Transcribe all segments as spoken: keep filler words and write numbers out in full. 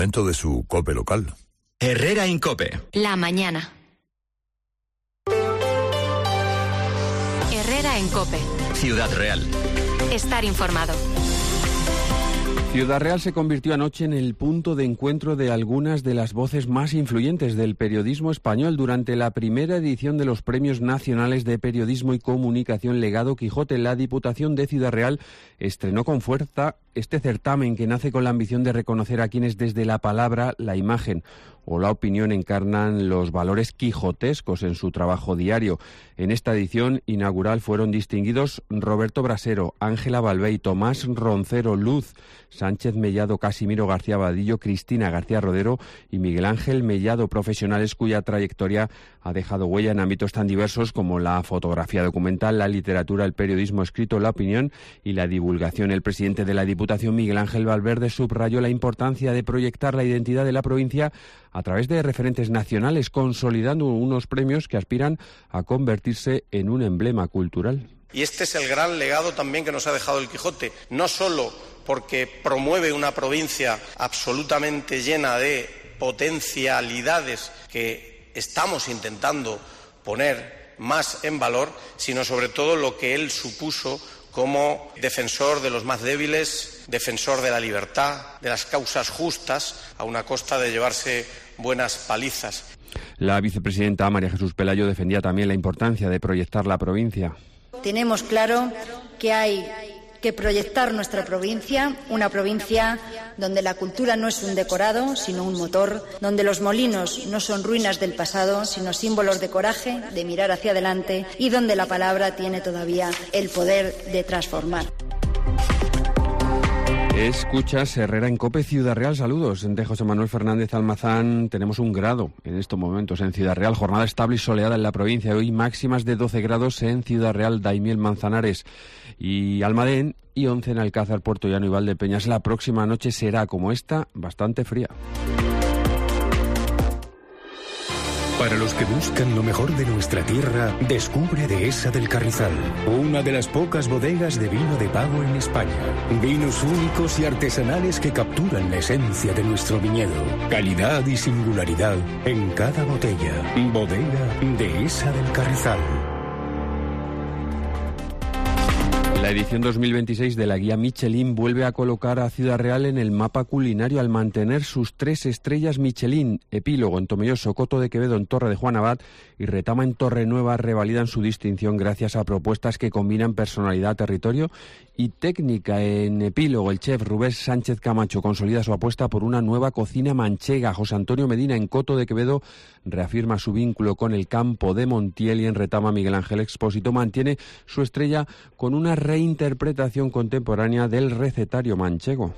Dentro de su COPE local. Herrera en COPE. La mañana. Herrera en COPE. Ciudad Real. Estar informado. Ciudad Real se convirtió anoche en el punto de encuentro de algunas de las voces más influyentes del periodismo español durante la primera edición de los Premios Nacionales de Periodismo y Comunicación Legado Quijote. La Diputación de Ciudad Real estrenó con fuerza este certamen que nace con la ambición de reconocer a quienes desde la palabra, la imagen o la opinión encarnan los valores quijotescos en su trabajo diario. En esta edición inaugural fueron distinguidos Roberto Brasero, Ángela Balbey, Tomás Roncero, Luz Sánchez Mellado, Casimiro García Vadillo, Cristina García Rodero y Miguel Ángel Mellado, profesionales cuya trayectoria ha dejado huella en ámbitos tan diversos como la fotografía documental, la literatura, el periodismo escrito, la opinión y la divulgación. El presidente de la Diputación, Miguel Ángel Valverde, subrayó la importancia de proyectar la identidad de la provincia a través de referentes nacionales, consolidando unos premios que aspiran a convertirse en un emblema cultural. Y este es el gran legado también que nos ha dejado el Quijote, no solo porque promueve una provincia absolutamente llena de potencialidades que estamos intentando poner más en valor, sino sobre todo lo que él supuso como defensor de los más débiles, defensor de la libertad, de las causas justas, a una costa de llevarse buenas palizas. La vicepresidenta María Jesús Pelayo defendía también la importancia de proyectar la provincia. Tenemos claro que hay que proyectar nuestra provincia, una provincia donde la cultura no es un decorado, sino un motor, donde los molinos no son ruinas del pasado, sino símbolos de coraje, de mirar hacia adelante, y donde la palabra tiene todavía el poder de transformar. Escuchas Herrera en COPE, Ciudad Real. Saludos de José Manuel Fernández Almazán. Tenemos un grado en estos momentos en Ciudad Real, jornada estable y soleada en la provincia. Hoy máximas de doce grados en Ciudad Real, Daimiel, Manzanares y Almadén, y once en Alcázar, Puerto Llano y Valdepeñas. La próxima noche será, como esta, bastante fría. Para los que buscan lo mejor de nuestra tierra, descubre Dehesa del Carrizal, una de las pocas bodegas de vino de pago en España. Vinos únicos y artesanales que capturan la esencia de nuestro viñedo. Calidad y singularidad en cada botella. Bodega Dehesa del Carrizal. La edición dos mil veintiséis de la guía Michelin vuelve a colocar a Ciudad Real en el mapa culinario al mantener sus tres estrellas Michelin. Epílogo en Tomelloso, Coto de Quevedo en Torre de Juan Abad y Retama en Torrenueva revalidan su distinción gracias a propuestas que combinan personalidad, territorio y técnica. En Epílogo, el chef Rubén Sánchez Camacho consolida su apuesta por una nueva cocina manchega. José Antonio Medina en Coto de Quevedo reafirma su vínculo con el campo de Montiel, y en Retama Miguel Ángel Expósito mantiene su estrella con una reinterpretación contemporánea del recetario manchego.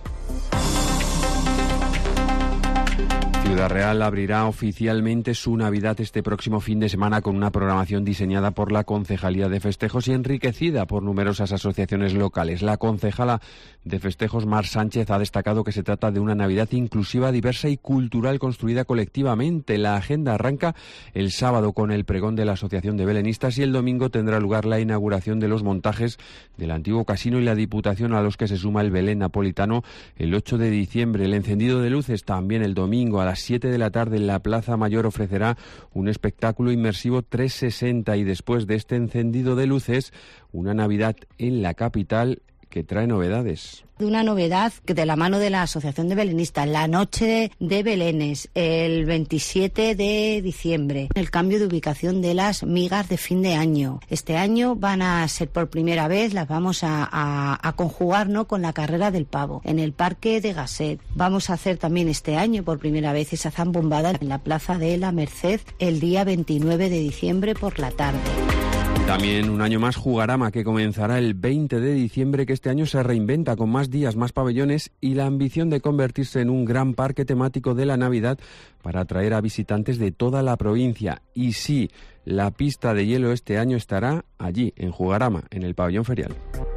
Ciudad Real abrirá oficialmente su Navidad este próximo fin de semana con una programación diseñada por la Concejalía de Festejos y enriquecida por numerosas asociaciones locales. La concejala de Festejos, Mar Sánchez, ha destacado que se trata de una Navidad inclusiva, diversa y cultural construida colectivamente. La agenda arranca el sábado con el pregón de la Asociación de Belenistas y el domingo tendrá lugar la inauguración de los montajes del antiguo casino y la Diputación, a los que se suma el Belén napolitano el ocho de diciembre. El encendido de luces también el domingo a las siete de la tarde en la Plaza Mayor ofrecerá un espectáculo inmersivo trescientos sesenta, y después de este encendido de luces, una Navidad en la capital que trae novedades. Una novedad que de la mano de la Asociación de Belenistas, la noche de Belenes, el veintisiete de diciembre, el cambio de ubicación de las migas de fin de año. Este año van a ser por primera vez, las vamos a, a, a conjugar, ¿no?, con la carrera del pavo en el Parque de Gasset. Vamos a hacer también este año por primera vez esa zambombada en la Plaza de la Merced el día veintinueve de diciembre por la tarde. También un año más Jugarama, que comenzará el veinte de diciembre, que este año se reinventa con más días, más pabellones y la ambición de convertirse en un gran parque temático de la Navidad para atraer a visitantes de toda la provincia. Y sí, la pista de hielo este año estará allí, en Jugarama, en el pabellón ferial.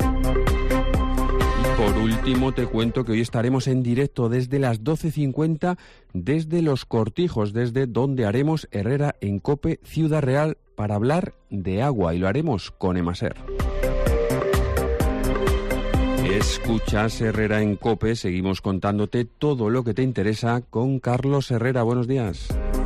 Por último, te cuento que hoy estaremos en directo desde las doce cincuenta desde Los Cortijos, desde donde haremos Herrera en COPE Ciudad Real, para hablar de agua, y lo haremos con Emaser. Escuchas Herrera en COPE, seguimos contándote todo lo que te interesa con Carlos Herrera. Buenos días.